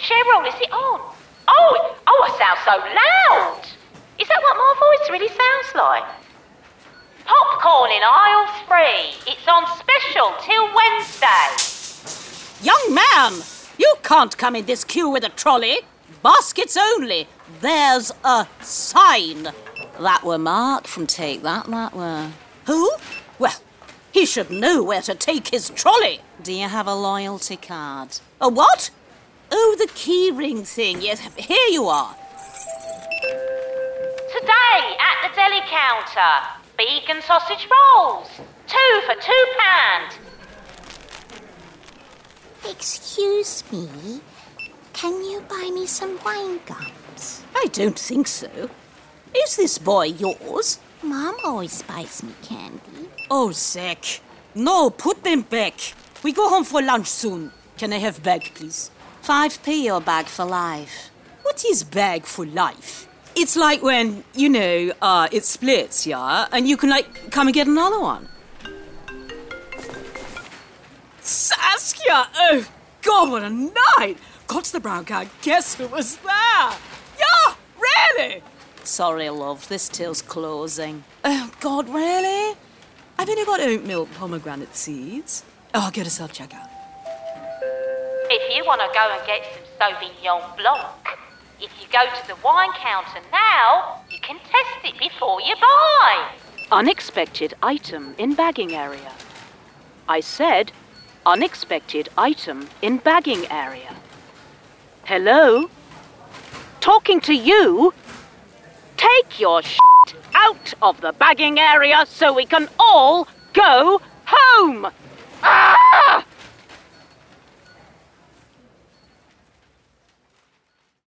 Cheryl, is it on? Oh, I sound so loud. Is that what my voice really sounds like? Popcorn in aisle 3. It's on special till Wednesday. Young man, you can't come in this queue with a trolley. Baskets only. There's a sign. That were Mark from Take That were. Who? Well, he should know where to take his trolley. Do you have a loyalty card? A what? Oh, the keyring thing. Yes, here you are. Today at the deli counter, vegan sausage rolls. 2 for £2. Excuse me, can you buy me some wine gums? I don't think so. Is this boy yours? Mom always buys me candy. Oh, Zach. No, put them back. We go home for lunch soon. Can I have bag, please? 5p your bag for life. What is bag for life? It's like when, it splits, yeah? And you can, come and get another one. Saskia! Oh, God, what a night! Got to the brown car. Guess who was there? Yeah, really? Sorry, love, this till's closing. Oh, God, really? I've only got oat milk pomegranate seeds. Oh, get a self-checkout. If you want to go and get some Sauvignon Blanc, if you go to the wine counter now, you can test it before you buy. Unexpected item in bagging area. I said, unexpected item in bagging area. Hello? Talking to you? Take your shit out of the bagging area so we can all go home.